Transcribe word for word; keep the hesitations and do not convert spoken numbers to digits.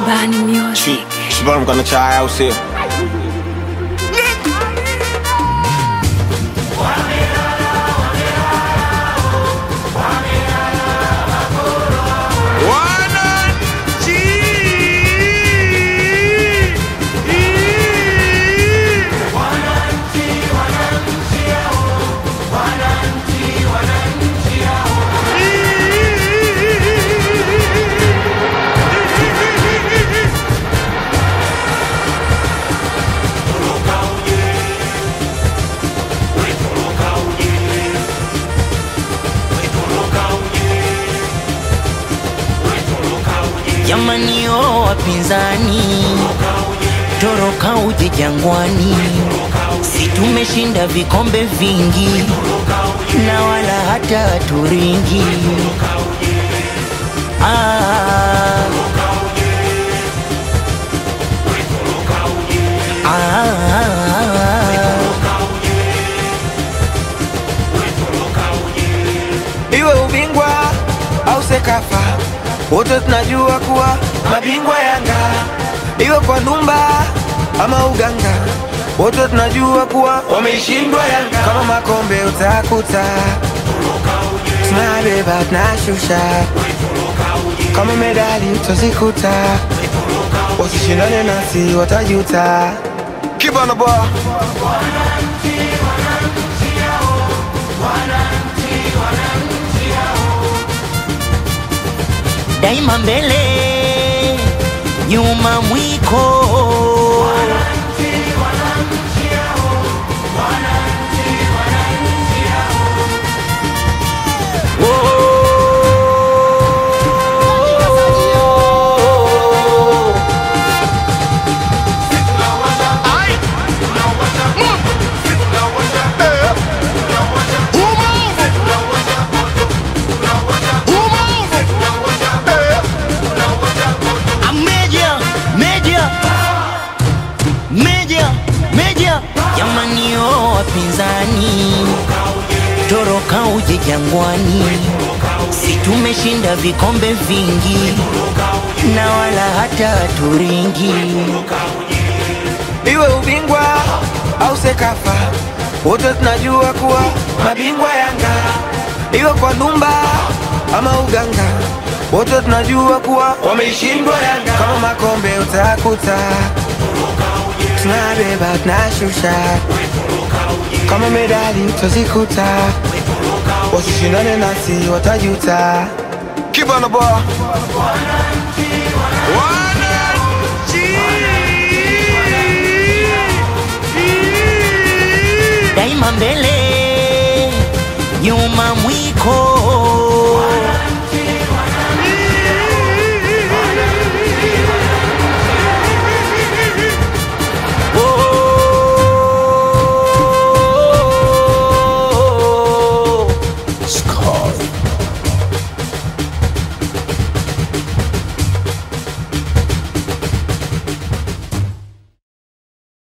Bani Music. Shibam gonna try out here. Jamani o wapinzani, toroka uje Jangwani. Si tumeshinda vikombe vingi na wala hata turingi. Ah, ah, Iwe ubingwa au Sekafa, wote tunajua kuwa mabingwa Yanga. Iwe kwa Numba ama Uganga, wote tunajua kuwa wameishindwa Yanga. Kama makombe utakuta tunabeba tunashusha, kama medali utazikuta, wasishindane nasi watajuta. Keep on the ball. daima mbele, nyuma mwiko. Jamani o wapinzani, toroka uje Jangwani. Si tumeshinda vikombe vingi na wala hata turingi. Iwe ubingwa au Sekafa, wote tunajua kuwa mabingwa Yanga. Iwe kwa Numba ama Uganga, wote tunajua kuwa wameishindwa Yanga. Kama makombe utakuta tunabeba tunashusha, kama medali utazikuta, wasishindane nasi watajuta. Keep on the ball. Daima mbele, nyuma mwiko.